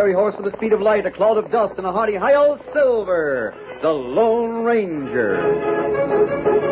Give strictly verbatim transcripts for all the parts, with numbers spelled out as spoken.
fiery horse with the speed of light, a cloud of dust, and a hearty hi-yo Silver, the Lone Ranger.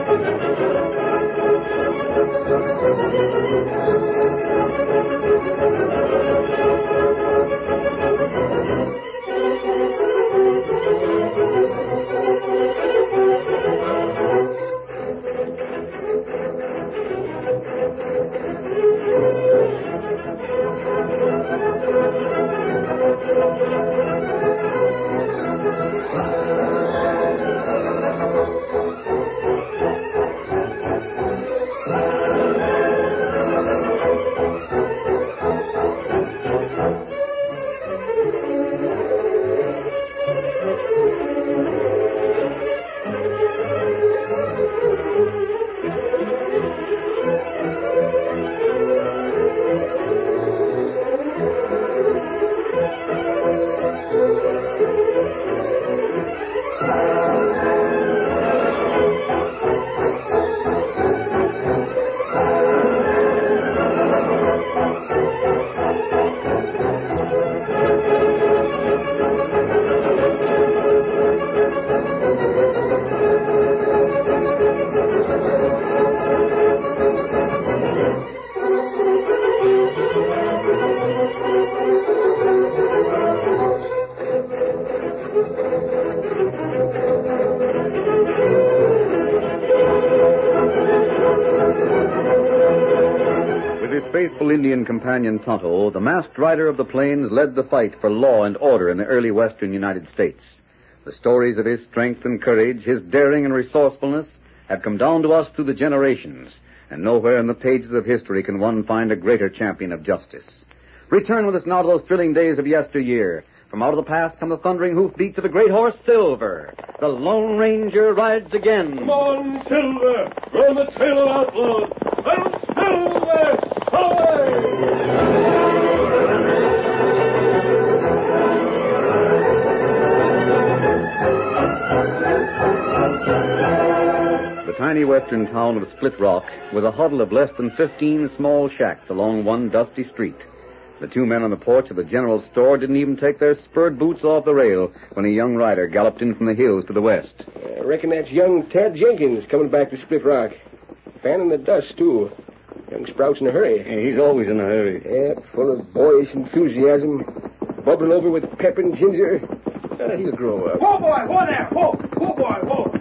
Faithful Indian companion Tonto, the masked rider of the plains led the fight for law and order in the early western United States. The stories of his strength and courage, his daring and resourcefulness, have come down to us through the generations, and nowhere in the pages of history can one find a greater champion of justice. Return with us now to those thrilling days of yesteryear. From out of the past come the thundering hoofbeats of a great horse, Silver. The Lone Ranger rides again. Come on, Silver! Run the trail of outlaws! I'm Silver! The tiny western town of Split Rock was a huddle of less than fifteen small shacks along one dusty street. The two men on the porch of the general store didn't even take their spurred boots off the rail when a young rider galloped in from the hills to the west. I reckon that's young Tad Jenkins coming back to Split Rock. Fanning the dust, too. Young Sprout's in a hurry. Yeah, he's always in a hurry. Yeah, full of boyish enthusiasm, bubbling over with pep and ginger. Uh, he'll grow up. Whoa, boy, whoa there, whoa, whoa, boy,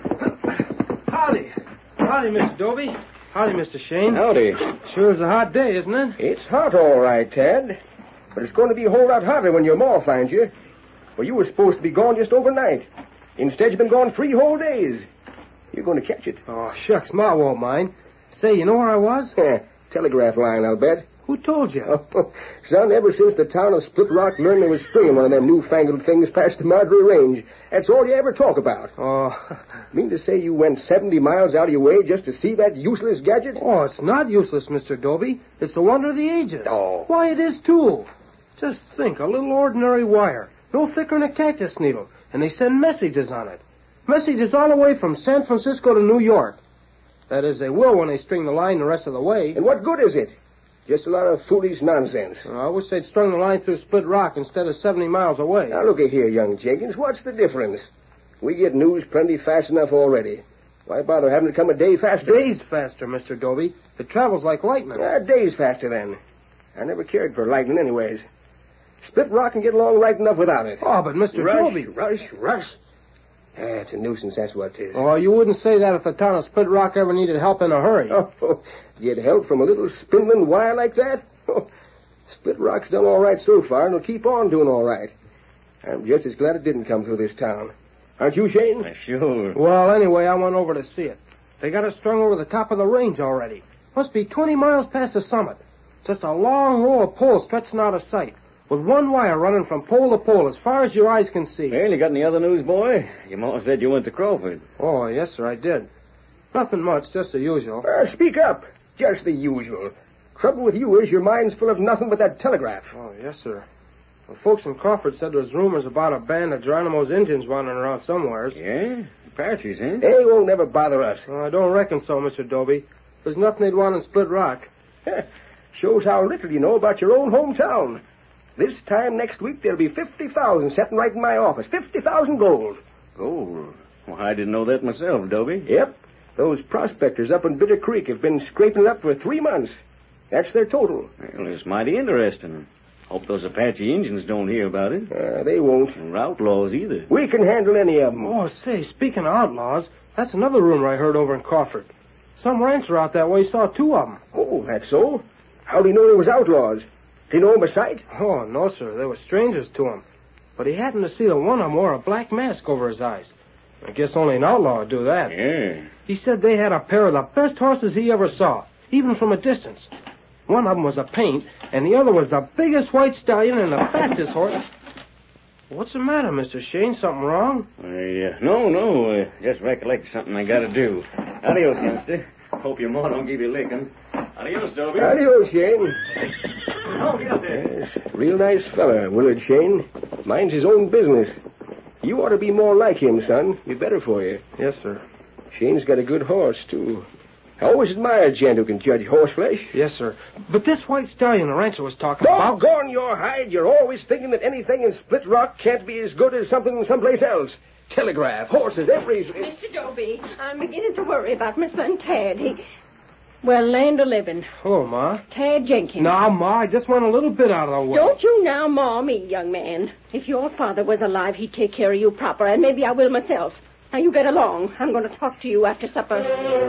whoa. Howdy. Howdy, Mister Dobie. Howdy, Mister Shane. Howdy. Sure is a hot day, isn't it? It's hot, all right, Tad. But it's going to be a whole lot hotter when your ma finds you. Well, you were supposed to be gone just overnight. Instead, you've been gone three whole days. You're going to catch it. Oh, shucks, Ma won't mind. Say, you know where I was? Yeah, telegraph line, I'll bet. Who told you? Oh, son, ever since the town of Split Rock learned they was stringing one of them newfangled things past the Marjorie Range, that's all you ever talk about. Oh. Mean to say you went seventy miles out of your way just to see that useless gadget? Oh, it's not useless, Mister Dobie. It's the wonder of the ages. Oh. Why, it is, too. Just think, a little ordinary wire, no thicker than a cactus needle, and they send messages on it. Messages all the way from San Francisco to New York. That is, they will when they string the line the rest of the way. And what good is it? Just a lot of foolish nonsense. Uh, I wish they'd strung the line through Split Rock instead of seventy miles away. Now, look here, young Jenkins. What's the difference? We get news plenty fast enough already. Why bother having it come a day faster? Days faster, Mister Dobie. It travels like lightning. Ah, days faster, then. I never cared for lightning anyways. Split Rock can get along right enough without it. Oh, but Mister Rush, Dobie... rush, rush. Ah, it's a nuisance, that's what it is. Oh, you wouldn't say that if the town of Split Rock ever needed help in a hurry. Oh, get help from a little spindling wire like that? Oh, Split Rock's done all right so far, and will keep on doing all right. I'm just as glad it didn't come through this town. Aren't you, Shane? Uh, sure. Well, anyway, I went over to see it. They got it strung over the top of the range already. Must be twenty miles past the summit. Just a long row of poles stretching out of sight, with one wire running from pole to pole as far as your eyes can see. Well, you got any other news, boy? Your ma said you went to Crawford. Oh, yes, sir, I did. Nothing much, just the usual. Uh, speak up. Just the usual. Trouble with you is your mind's full of nothing but that telegraph. Oh, yes, sir. Well, folks in Crawford said there was rumors about a band of Geronimo's Indians wandering around somewheres. Yeah? Apaches, eh? They won't never bother us. Well, I don't reckon so, Mister Dobie. There's nothing they'd want in Split Rock. Shows how little you know about your own hometown. This time next week, there'll be fifty thousand sitting right in my office. fifty thousand gold. Gold? Well, I didn't know that myself, Dobie. Yep. Those prospectors up in Bitter Creek have been scraping it up for three months. That's their total. Well, it's mighty interesting. Hope those Apache Indians don't hear about it. Uh, they won't. Or outlaws either. We can handle any of them. Oh, say, speaking of outlaws, that's another rumor I heard over in Crawford. Some rancher out that way saw two of them. Oh, that's so? How do you know they was outlaws? Do you know them by sight? Oh, no, sir. They were strangers to him. But he happened to see that one of them wore a black mask over his eyes. I guess only an outlaw would do that. Yeah. He said they had a pair of the best horses he ever saw, even from a distance. One of them was a paint, and the other was the biggest white stallion and the fastest horse. What's the matter, Mister Shane? Something wrong? Uh, yeah. No, no. Uh, just recollect something I gotta do. Adios, youngster. Hope your ma don't give you a licking. Adios, Dobie. Adios, Shane. Oh, get up there. Yes, real nice fella, Willard Shane. Minds his own business. You ought to be more like him, son. Be better for you. Yes, sir. Shane's got a good horse, too. I always admired a gent who can judge horseflesh. Yes, sir. But this white stallion the rancher was talking about... Doggone your hide. You're always thinking that anything in Split Rock can't be as good as something someplace else. Telegraph, horses, every... Mister Dobie, I'm beginning to worry about my son Tad. He... Well, land or living. Hello, Ma. Tad Jenkins. Now, Ma, I just want a little bit out of the way. Don't you now maw me, young man. If your father was alive, he'd take care of you proper, and maybe I will myself. Now, you get along. I'm going to talk to you after supper.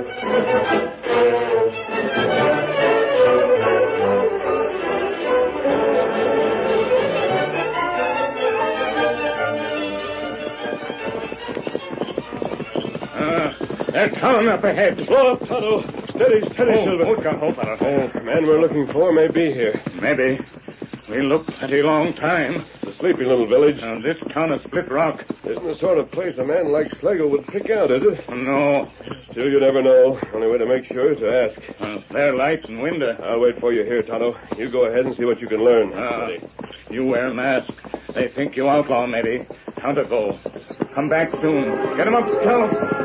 They're coming up ahead. Slow up, Tonto. Steady, steady, Oh, Silver. hold on, hold on. Oh, the man we're looking for may be here. Maybe. We look pretty long time. It's a sleepy little village. Now, this town of Split Rock. Isn't the sort of place a man like Slagle would pick out, is it? No. Still, you never know. Only way to make sure is to ask. Uh, fair light and window. I'll wait for you here, Tonto. You go ahead and see what you can learn. Uh, you wear a mask. They think you outlaw, maybe. Time to go. Come back soon. Get him up, Scout.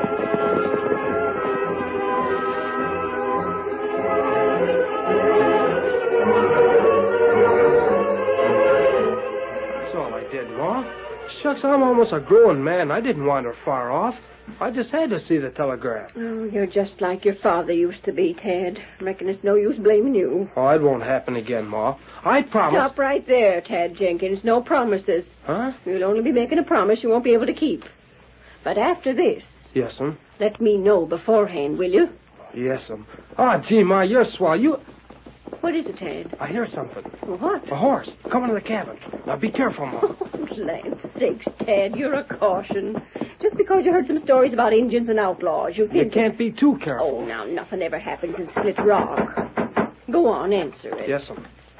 Shucks, I'm almost a grown man. I didn't wander far off. I just had to see the telegram. Oh, you're just like your father used to be, Tad. Reckon it's no use blaming you. Oh, it won't happen again, Ma. I promise. Stop right there, Tad Jenkins. No promises. Huh? You'll only be making a promise you won't be able to keep. But after this... Yes'm. Let me know beforehand, will you? Yes'm. Oh, gee, Ma, you're swell. You... What is it, Tad? I hear something. What? A horse. Coming to the cabin. Now, be careful, Ma. Oh, land's sakes, Tad, you're a caution. Just because you heard some stories about Indians and outlaws, you think... You can't be too careful. Oh, now, nothing ever happens in Split Rock. Go on, answer it. Yes'm.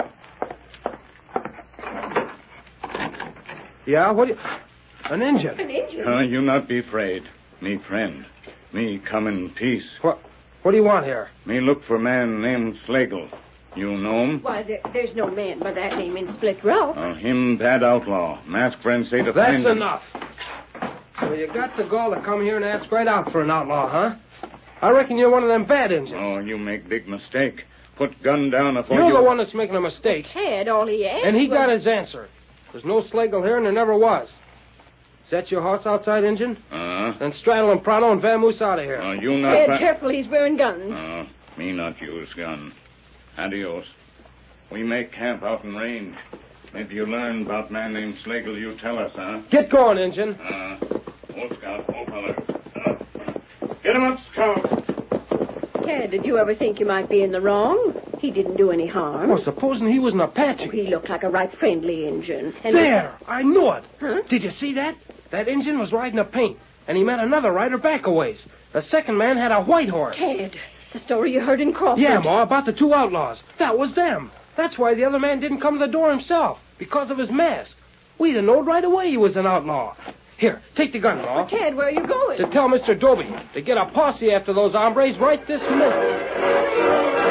Yeah, what do you... An Indian. An Indian? Uh, you not be afraid. Me friend. Me come in peace. What... What do you want here? Me look for man named Slagle. You know him? Why, there, there's no man by that name in Split Rock. Uh, him bad outlaw. Mask friend say to That's find him. enough. So you got the gall to come here and ask right out for an outlaw, huh? I reckon you're one of them bad Indians. Oh, you make big mistake. Put gun down before You're you... the one that's making a mistake. Tad, all he asked And he was... got his answer. There's no Slagle here, and there never was. Is that your horse outside, Injun? Uh, Then straddle him pronto and vamoose out of here. uh, you not... Tad, fra- careful, he's wearing guns. Uh, me not use gun. Adios. We make camp out in range. Maybe you learn about man named Slagle, you tell us, huh? Get going, Injun. Uh, old Scout, old feller. Uh, get him up, Scout. Tad, did you ever think you might be in the wrong? He didn't do any harm. Well, supposing he was an Apache. Oh, he looked like a right friendly Injun. And There! I knew it. Huh? Did you see that? That Injun was riding a paint, and he met another rider back a ways. The second man had a white horse. Tad, the story you heard in Crawford. Yeah, Ma, about the two outlaws. That was them. That's why the other man didn't come to the door himself, because of his mask. We'd have known right away he was an outlaw. Here, take the gun, Ma. Tad, where are you going? To tell Mister Dobie to get a posse after those hombres right this minute.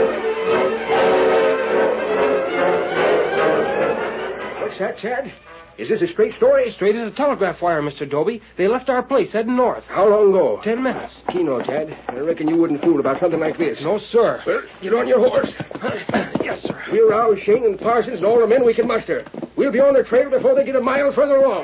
What's that, Tad? Is this a straight story? Straight as a telegraph wire, Mister Doby. They left our place heading north. How long ago? Ten minutes. Keno, Tad. I reckon you wouldn't fool about something like this. No, sir. Well, get on your horse. Yes, sir. We'll rouse Shane and Parsons and all the men we can muster. We'll be on their trail before they get a mile further along.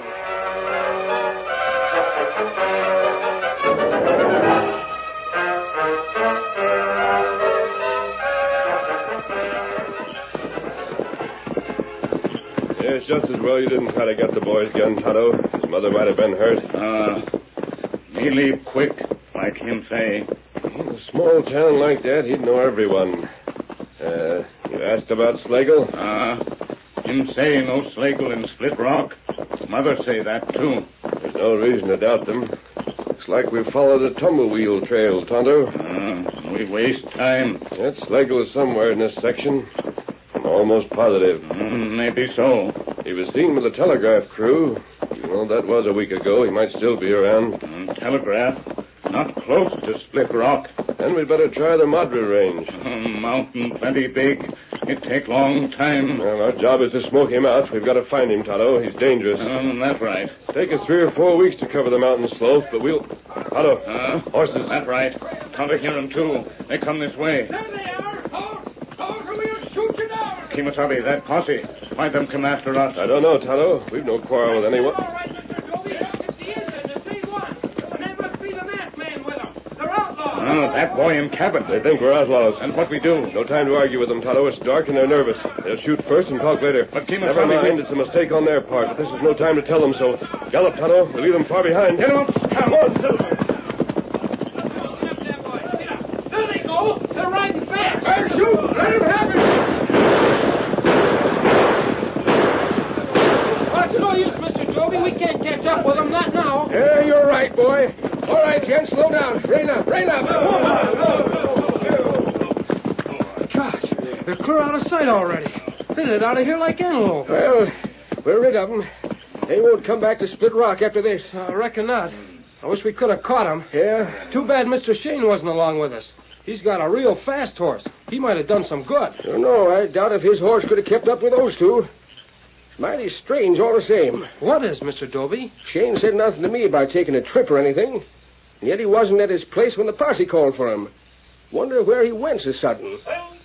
It's just as well you didn't try to get the boy's gun, Tonto. His mother might have been hurt. Uh, me leave quick, like him say. In a small town like that, he'd know everyone. Uh, you asked about Slagle? Uh, him say no Slagle in Split Rock. Mother say that, too. There's no reason to doubt them. Looks like we followed a tumblewheel trail, Tonto. Uh, we waste time. That Slagle is somewhere in this section. I'm almost positive. Mm, maybe so. He was seen with the telegraph crew. Even though that was a week ago, he might still be around. Mm, telegraph? Not close to Split Rock. Then we'd better try the Madre Range. Uh, mountain plenty big. It take long time. Well, our job is to smoke him out. We've got to find him, Tonto. He's dangerous. Um, that's right. Take us three or four weeks to cover the mountain slopes, but we'll... Tonto, Uh, horses. That's right. Tonto hear them, too. They come this way. There they are. Hold. Hold, or we'll shoot you down. Kimasabi, that posse. Why them come after us? I don't know, Tonto. We've no quarrel with anyone. All right, Mister Doby. It's the Indian, the same one. And that must be the masked man with them. They're outlaws. Oh, that boy in cabin. They think we're outlaws. And what we do? No time to argue with them, Tonto. It's dark and they're nervous. They'll shoot first and talk later. But Kemo Never Sabi- mind, it's a mistake on their part, but this is no time to tell them so. Gallop, Tonto. We'll leave them far behind. Get up. Come on, Silver. There they go. They're riding fast. I'll shoot. Let him have it. What's no use, Mister Doby? We can't catch up with them. Not now. Yeah, you're right, boy. All right, gents, slow down. Rein up, rein up. Gosh, they're clear out of sight already. They lit out of here like antelope. Well, we're rid of them. They won't come back to Split Rock after this. I reckon not. I wish we could have caught him. Yeah? Too bad Mister Shane wasn't along with us. He's got a real fast horse. He might have done some good. Don't know. I doubt if his horse could have kept up with those two. Mighty strange all the same. What is, Mister Doby? Shane said nothing to me about taking a trip or anything. And yet he wasn't at his place when the posse called for him. Wonder where he went so sudden.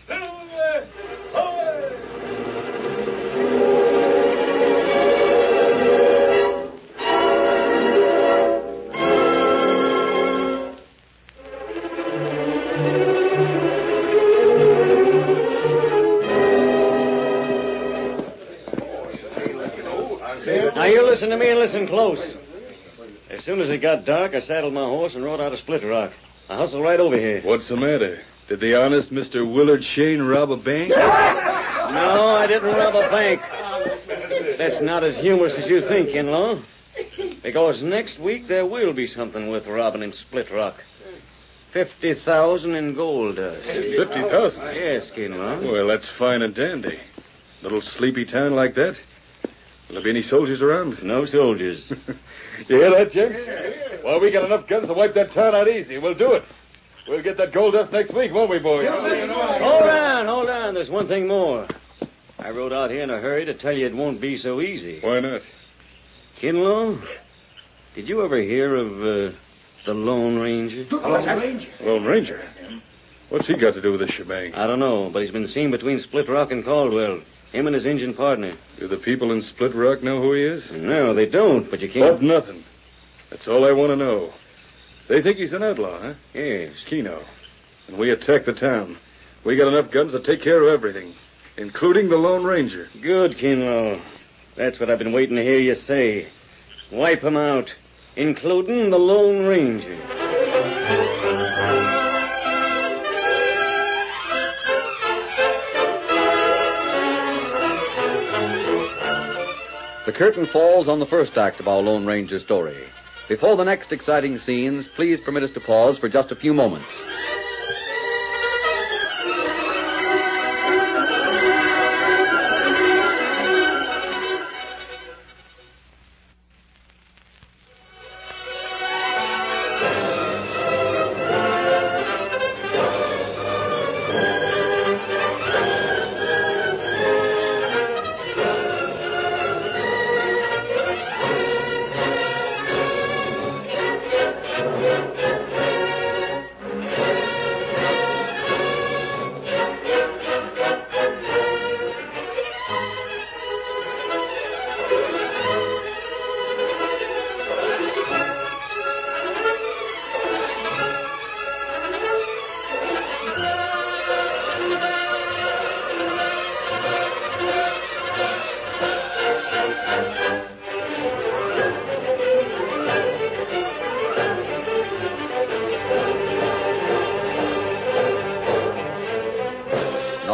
Now, you listen to me and listen close. As soon as it got dark, I saddled my horse and rode out of Split Rock. I hustled right over here. What's the matter? Did the honest Mister Willard Shane rob a bank? No, I didn't rob a bank. That's not as humorous as you think, in-law. Because next week there will be something worth robbing in Split Rock. Fifty thousand in gold dust. Fifty thousand? Yes, in-law. Well, that's fine and dandy. Little sleepy town like that. Will there be any soldiers around? No soldiers. You hear that, gents? Well, we got enough guns to wipe that town out easy. We'll do it. We'll get that gold dust next week, won't we, boys? Hold on, hold on. There's one thing more. I rode out here in a hurry to tell you it won't be so easy. Why not? Kinlaw, did you ever hear of uh, the Lone Ranger? Lone Ranger? What's he got to do with this shebang? I don't know, but he's been seen between Split Rock and Caldwell. Him and his Indian partner. Do the people in Split Rock know who he is? No, they don't, but you can't... But nothing. That's all I want to know. They think he's an outlaw, huh? Yes. Keno. And we attack the town. We got enough guns to take care of everything, including the Lone Ranger. Good, Kinlaw. That's what I've been waiting to hear you say. Wipe 'em out, including the Lone Ranger. The curtain falls on the first act of our Lone Ranger story. Before the next exciting scenes, please permit us to pause for just a few moments.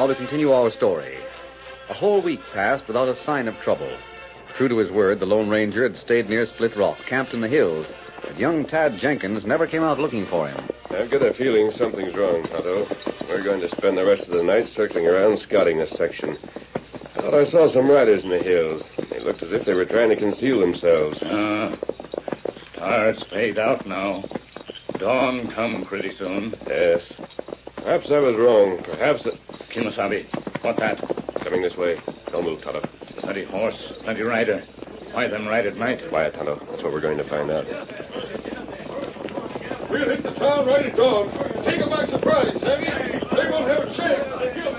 now to continue our story. A whole week passed without a sign of trouble. True to his word, the Lone Ranger had stayed near Split Rock, camped in the hills, but young Tad Jenkins never came out looking for him. I've got a feeling something's wrong, Tonto. We're going to spend the rest of the night circling around, scouting this section. I thought I saw some riders in the hills. They looked as if they were trying to conceal themselves. Ah, stars fade out now. Dawn come pretty soon. Yes. Perhaps I was wrong. Perhaps... It... Kimosabe, what that? Coming this way. Don't move, Tonto. Plenty horse, plenty rider. Why them ride at night? Quiet, Tonto. That's what we're going to find out. We'll hit the town right at dawn. Take them by surprise, Sammy. They won't have a chance.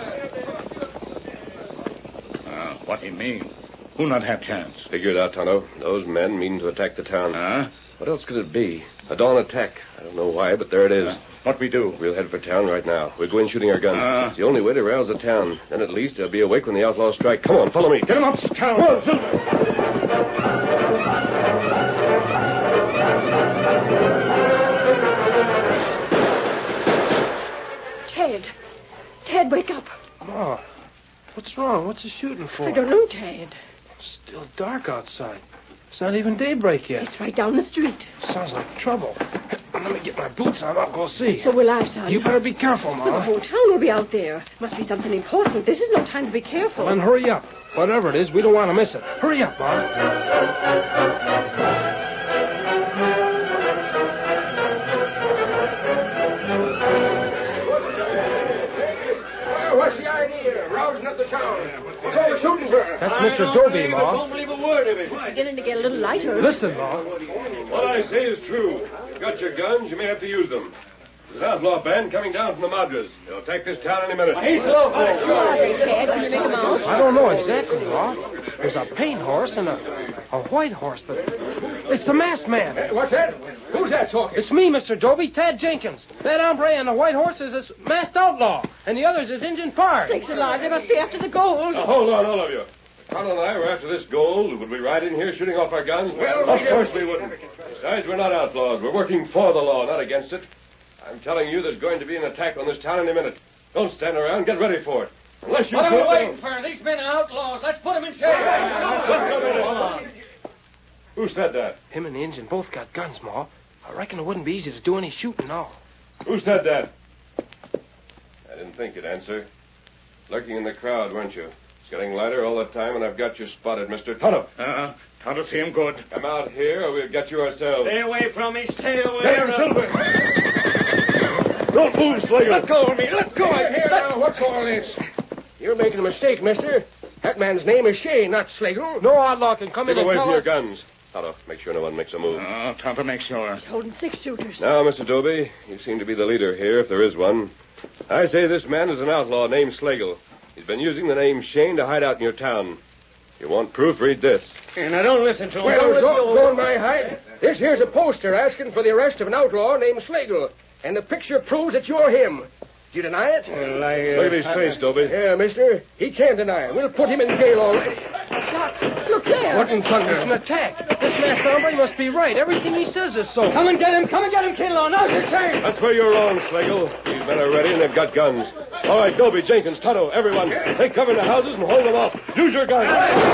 Uh, what do you mean? Who not have chance? Figure it out, Tonto. Those men mean to attack the town. Huh? What else could it be? A dawn attack. I don't know why, but there it is. Uh, what we do? We'll head for town right now. We'll go in shooting our guns. Uh, it's the only way to rouse the town. Then at least they'll be awake when the outlaws strike. Come on, follow me. Get them up, Scout. Whoa, Silver. Ted. Ted, wake up. Ma, what's wrong? What's he shooting for? I don't know, Ted. It's still dark outside. It's not even daybreak yet. It's right down the street. Sounds like trouble. Let me get my boots on. I'll go see. So will I, son. You better be careful, Well, the Ma. whole town will be out there. Must be something important. This is no time to be careful. Well, then hurry up. Whatever it is, we don't want to miss it. Hurry up, Ma. What's the idea? Rousing up the town. What's all the shooting for? That's Mister Dobie, Ma. Don't believe a word of it. It's beginning to get a little lighter. Listen, Ma. What I say is true. You've got your guns. You may have to use them. There's an outlaw band coming down from the Madras. They'll attack this town any minute. Who are they, Ted? Can you make them out? I don't know exactly, Ma. There's a paint horse and a, a white horse, but it's the masked man. What's that? Who's that talking? It's me, Mister Dobie, Tad Jenkins. That hombre and the white horse is a masked outlaw, and the others is Injun Pard. Sakes alive, they must be after the gold. Now, hold on, all of you. Tonto and I were after this gold. Would we ride in here shooting off our guns? Well, of we- course we wouldn't. Besides, we're not outlaws. We're working for the law, not against it. I'm telling you there's going to be an attack on this town any minute. Don't stand around. Get ready for it. Unless you... What are we feel- waiting for? These men are outlaws. Let's put them in jail. Who said that? Him and the Injun both got guns, Ma. I reckon it wouldn't be easy to do any shooting now. Who said that? I didn't think you'd answer. Lurking in the crowd, weren't you? It's getting lighter all the time, and I've got you spotted, Mister Tonto. Uh-uh. Tonto see him good. Come out here, or we'll get you ourselves. Stay away from me. Stay away. Hey, Silver! Don't move, Slager! Let go of me. Let go. Here, here, now, what's all this? You're making a mistake, mister. That man's name is Shea, not Slagle. No outlaw can come Keep in and away tell from your us... guns. Tonto, make sure no one makes a move. Oh, Tonto, make sure. Holding six shooters. Now, Mister Dobie, you seem to be the leader here, if there is one. I say this man is an outlaw named Slagle. He's been using the name Shane to hide out in your town. You want proof? Read this. And I don't listen to him. Well, Don't listen don't to go him. on my hide. This here's a poster asking for the arrest of an outlaw named Slagle. And the picture proves that you're him. Do you deny it? Well, I, uh, Look at his face, Dobie. Yeah, mister. He can't deny it. We'll put him in jail already. Shots. Look there. What in thunder? It's an attack. This masked hombre must be right. Everything he says is so. Come and get him. Come and get him, Kinlaw. Now's your chance. That's where you're wrong, Slagle. These men are ready and they've got guns. All right, Dobie, Jenkins, Tonto, everyone. Take cover in the houses and hold them off. Use your guns.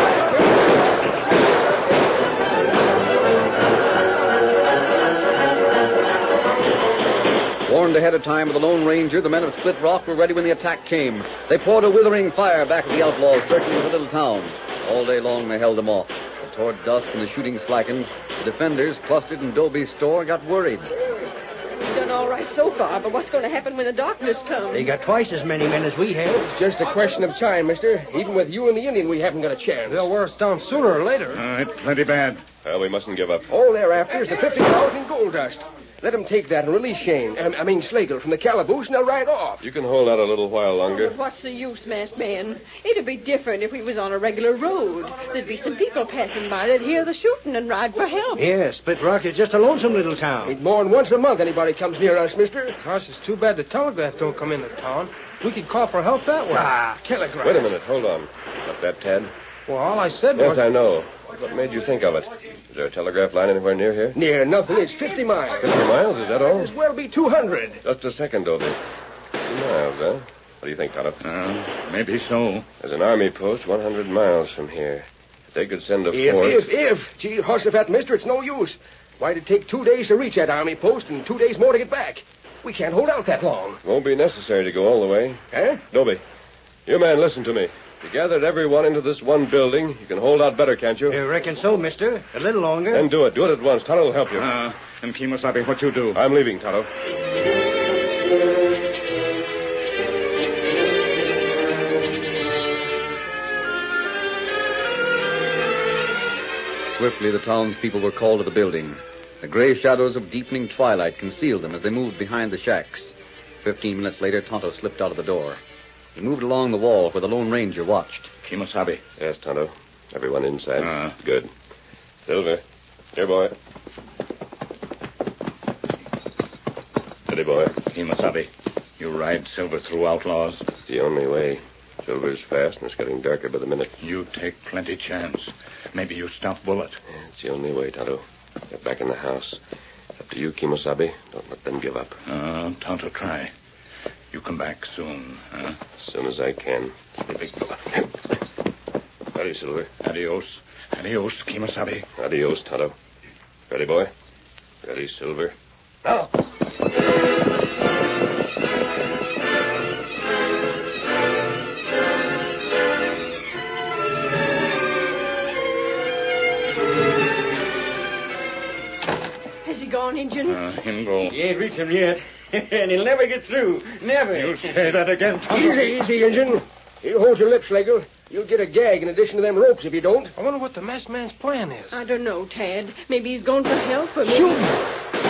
Warned ahead of time by the Lone Ranger, the men of Split Rock were ready when the attack came. They poured a withering fire back at the outlaws circling the little town. All day long they held them off. But toward dusk, when the shooting slackened, the defenders clustered in Dobie's store got worried. We've done all right so far, but what's going to happen when the darkness comes? They got twice as many men as we have. It's just a question of time, mister. Even with you and the Indian, we haven't got a chance. They'll wear us down sooner or later. Uh, it's plenty bad. Well, we mustn't give up. All they're after is the fifty thousand gold dust. Let them take that and release Shane, um, I mean Slagle, from the calaboose, and they'll ride off. You can hold out a little while Oh, longer. but what's the use, masked man? It'd be different if we was on a regular road. There'd be some people passing by that'd hear the shooting and ride for help. Yeah, Split Rock is just a lonesome little town. Ain't more than once a month anybody comes near us, mister. Gosh, it's too bad the telegraph don't come into town. We could call for help that way. Ah, telegraph. Wait a minute, hold on. What's that, Ted? Well, all I said Yes, was... I know. What made you think of it? Is there a telegraph line anywhere near here? Near nothing. It's fifty miles. Fifty miles, is that all? As well be two hundred. Just a second, Dobie. Fifty miles, huh? What do you think, Tonto? Uh, maybe so. There's an army post one hundred miles from here. If they could send a If, force... if, if. Gee, Horsefat, mister, it's no use. Why'd it take two days to reach that army post and two days more to get back? We can't hold out that long. Won't be necessary to go all the way. Huh? Dobie, you man, listen to me. If you gathered everyone into this one building, you can hold out better, can't you? You reckon so, mister? A little longer. Then do it. Do it at once. Tonto will help you. Uh, and Kimosabe, what you do? I'm leaving, Tonto. Swiftly, the townspeople were called to the building. The gray shadows of deepening twilight concealed them as they moved behind the shacks. Fifteen minutes later, Tonto slipped out of the door. He moved along the wall where the Lone Ranger watched. Kimosabe. Yes, Tonto. Everyone inside. Uh. Good. Silver. Here, boy. Steady, boy. Kimosabe, you ride Silver through outlaws. It's the only way. Silver's fast, and it's getting darker by the minute. You take plenty chance. Maybe you stop Bullet. Yeah, it's the only way, Tonto. Get back in the house. It's up to you, Kimosabe. Don't let them give up. Uh, Tonto, try. You come back soon, huh? As soon as I can. Big fella. Ready, Silver. Adios. Adios, Kimosabe. Adios, Tonto. Ready, boy? Ready, Silver. Now! Has he gone, Injun? Uh, him go. He ain't reached him yet. And he'll never get through. Never. You say that again, Tonto. Easy, easy, Injun. You hold your lips, Schlegel. You'll get a gag in addition to them ropes if you don't. I wonder what the masked man's plan is. I don't know, Tad. Maybe he's going for help or maybe... Shoot!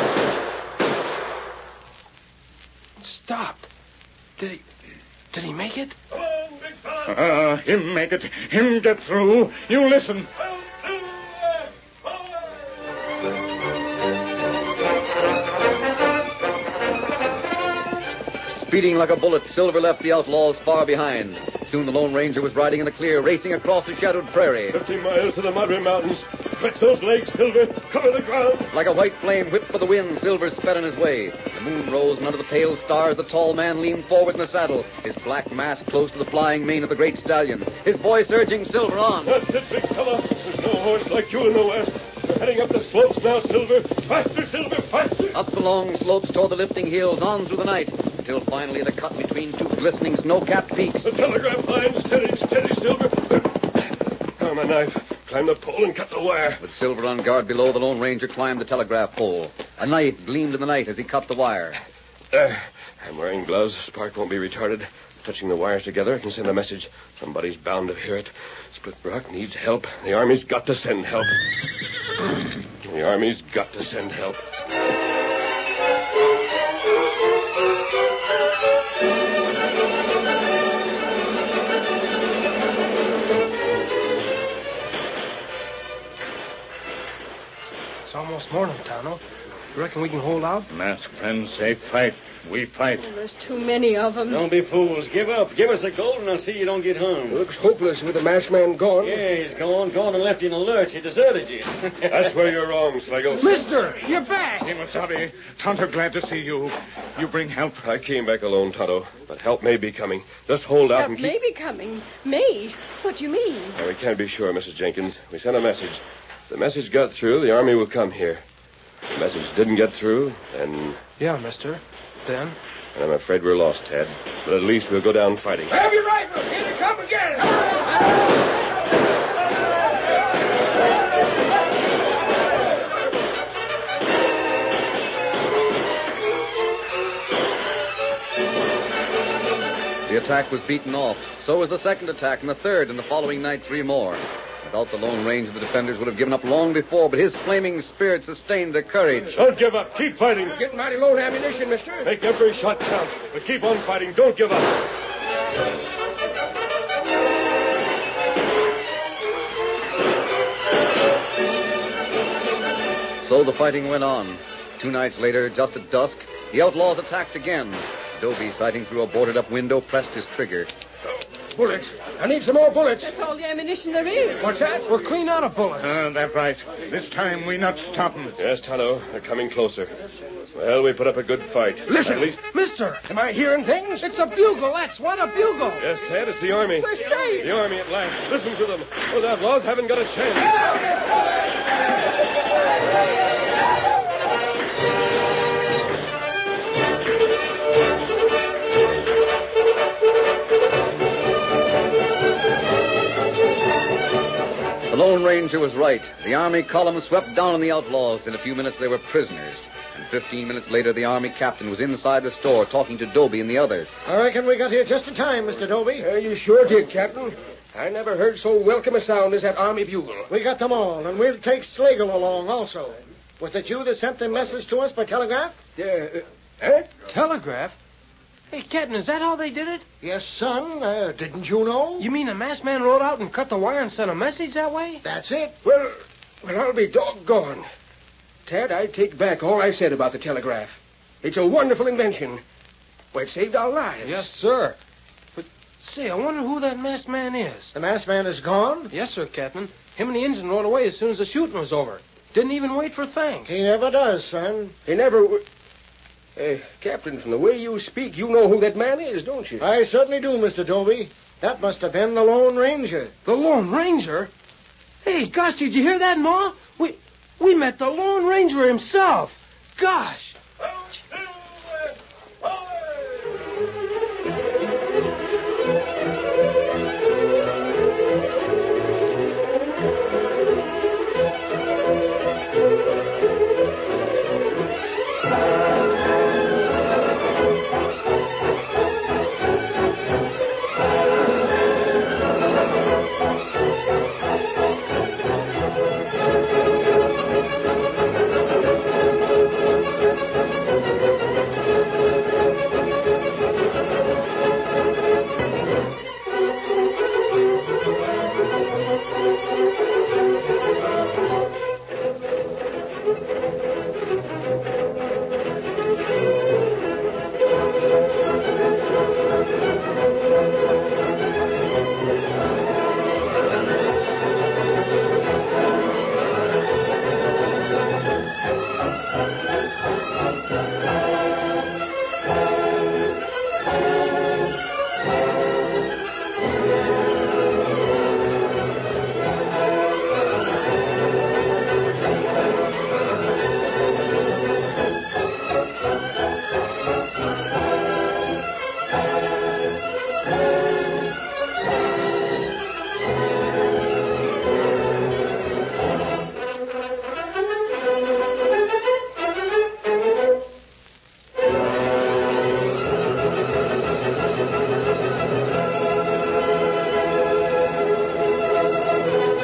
Stopped. Did he... Did he make it? Uh, him make it. Him get through. You listen. Speeding like a bullet, Silver left the outlaws far behind. Soon the Lone Ranger was riding in the clear, racing across the shadowed prairie. Fifty miles to the Madre Mountains. Stretch those legs, Silver. Cover the ground. Like a white flame whipped by the wind, Silver sped on his way. The moon rose, and under the pale stars, the tall man leaned forward in the saddle, his black mask close to the flying mane of the great stallion, his voice urging Silver on. That's it, big fella. There's no horse like you in the West. We're heading up the slopes now, Silver. Faster, Silver, faster. Up the long slopes toward the lifting hills, on through the night, until finally the cut between two glistening snow-capped peaks. The telegraph line, steady, steady, Silver. Found my knife. Climb the pole and cut the wire. With Silver on guard below, the Lone Ranger climbed the telegraph pole. A knife gleamed in the night as he cut the wire. There. I'm wearing gloves. Spark won't be retarded. Touching the wires together, I can send a message. Somebody's bound to hear it. Split Rock needs help. The Army's got to send help. The Army's got to send help. It's almost morning, Tonto. You reckon we can hold out? Masked friends say fight. We fight. Oh, there's too many of them. Don't be fools. Give up. Give us the gold, and I'll see you don't get hung. Looks hopeless with the masked man gone. Yeah, he's gone. Gone and left you in a lurch. He deserted you. That's where you're wrong, Schlegel. Mister, you're back. Kimosabe, Tonto glad to see you. You bring help. I came back alone, Tonto, but help may be coming. Just hold out Help and keep... may be coming. May? What do you mean? Now, we can't be sure, Missus Jenkins. We sent a message. If the message got through, the Army will come here. If the message didn't get through, then... Yeah, mister. Then? And I'm afraid we're lost, Tad. But at least we'll go down fighting. Have your rifles. Here they come again. The attack was beaten off. So was the second attack, and the third, and the following night, three more. Without the Lone Ranger, the defenders would have given up long before, but his flaming spirit sustained their courage. Don't give up. Keep fighting. Getting mighty low on ammunition, mister. Make every shot count. But keep on fighting. Don't give up. So the fighting went on. Two nights later, just at dusk, the outlaws attacked again. Dobie, sighting through a boarded-up window, pressed his trigger. Bullets. I need some more bullets. That's all the ammunition there is. What's that? We're clean out of bullets. Uh, that's right. This time we not stop 'em. Yes, Tonto. They're coming closer. Well, we put up a good fight. Listen. At least... Mister, Am I hearing things? it's a bugle. That's what, a bugle. Yes, Ted, it's the Army. We're safe. The Army at last. Listen to them. Those outlaws haven't got a chance. The Lone Ranger was right. The Army column swept down on the outlaws. In a few minutes, they were prisoners. And fifteen minutes later, the Army captain was inside the store talking to Dobie and the others. I reckon we got here just in time, Mister Dobie. Uh, you sure did, Captain. I never heard so welcome a sound as that Army bugle. We got them all, and we'll take Slagle along also. Was it you that sent the message to us by telegraph? Yeah. Uh, huh? Telegraph? Hey, Captain, is that how they did it? Yes, son. Uh, didn't you know? You mean a masked man rode out and cut the wire and sent a message that way? That's it. Well, well, I'll be doggone. Tad, I take back all I said about the telegraph. It's a wonderful invention. Well, it saved our lives. Yes, sir. But, say, I wonder who that masked man is. The masked man is gone? Yes, sir, Captain. Him and the engine rode away as soon as the shooting was over. Didn't even wait for thanks. He never does, son. He never... W- Uh, Captain, from the way you speak, you know who that man is, don't you? I certainly do, Mister Dobie. That must have been the Lone Ranger. The Lone Ranger? Hey, gosh, did you hear that, Ma? We we met the Lone Ranger himself. Gosh.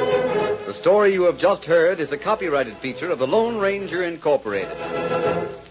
The story you have just heard is a copyrighted feature of the Lone Ranger Incorporated.